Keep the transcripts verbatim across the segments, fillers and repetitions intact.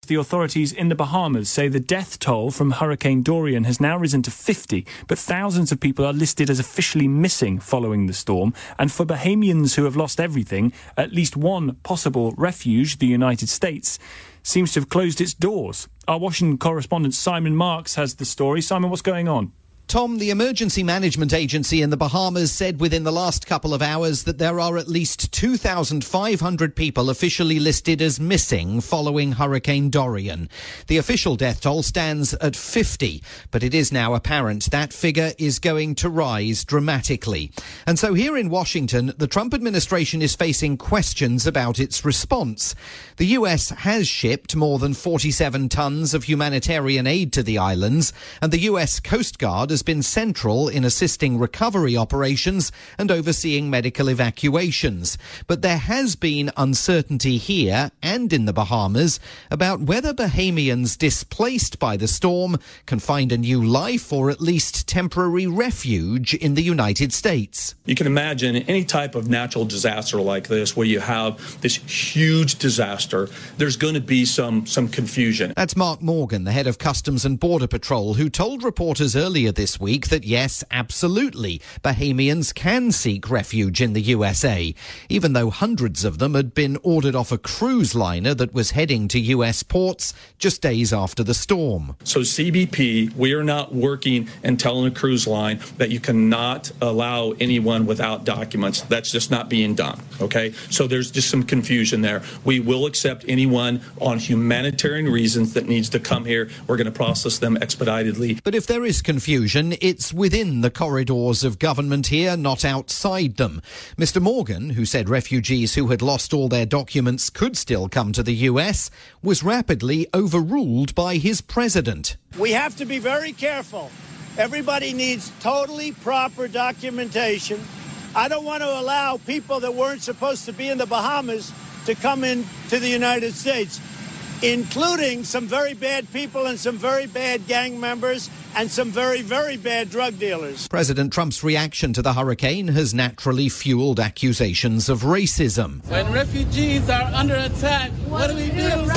the authorities in the Bahamas say the death toll from Hurricane Dorian has now risen to fifty, but thousands of people are listed as officially missing following the storm. And for Bahamians who have lost everything, at least one possible refuge, the United States, seems to have closed its doors. Our Washington correspondent Simon Marks has the story. Simon, what's going on? Tom, the Emergency Management Agency in the Bahamas said within the last couple of hours that there are at least two thousand five hundred people officially listed as missing following Hurricane Dorian. The official death toll stands at fifty, but it is now apparent that figure is going to rise dramatically. And so here in Washington, the Trump administration is facing questions about its response. The U S has shipped more than forty-seven tons of humanitarian aid to the islands, and the U S Coast Guard has been central in assisting recovery operations and overseeing medical evacuations. But there has been uncertainty here and in the Bahamas about whether Bahamians displaced by the storm can find a new life or at least temporary refuge in the United States. You can imagine any type of natural disaster like this where you have this huge disaster, there's going to be some, some confusion. That's Mark Morgan, the head of Customs and Border Patrol, who told reporters earlier this week that yes, absolutely, Bahamians can seek refuge in the U S A, even though hundreds of them had been ordered off a cruise liner that was heading to U S ports just days after the storm. So C B P, we are not working and telling a cruise line that you cannot allow anyone without documents. That's just not being done, okay? So there's just some confusion there. We will accept anyone on humanitarian reasons that needs to come here. We're going to process them expeditedly. But if there is confusion, it's within the corridors of government here, not outside them. Mister Morgan, who said refugees who had lost all their documents could still come to the U S, was rapidly overruled by his president. We have to be very careful. Everybody needs totally proper documentation. I don't want to allow people that weren't supposed to be in the Bahamas to come into the United States, including some very bad people and some very bad gang members and some very, very bad drug dealers. President Trump's reaction to the hurricane has naturally fueled accusations of racism. When refugees are under attack, what do we do?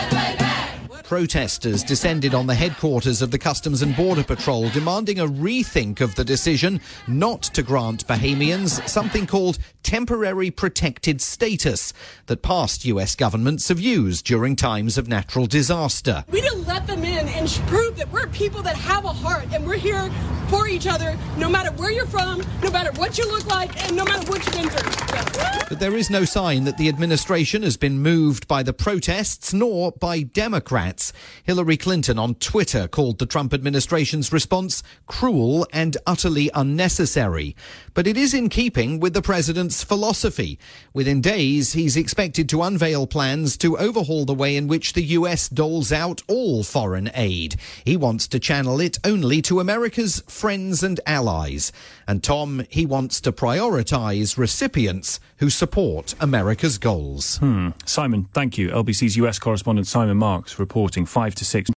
Protesters descended on the headquarters of the Customs and Border Patrol, demanding a rethink of the decision not to grant Bahamians something called temporary protected status that past U S governments have used during times of natural disaster. We need to let them in and prove that we're people that have a heart and we're here for each other, no matter where you're from, no matter what you look like, and no matter what you've been through. But there is no sign that the administration has been moved by the protests nor by Democrats. Hillary Clinton on Twitter called the Trump administration's response cruel and utterly unnecessary. But it is in keeping with the president's philosophy. Within days, he's expected to unveil plans to overhaul the way in which the U S doles out all foreign aid. He wants to channel it only to America's friends and allies. And Tom, he wants to prioritise recipients who support America's goals. Hmm. Simon, thank you. L B C's U S correspondent Simon Marks reporting five to six.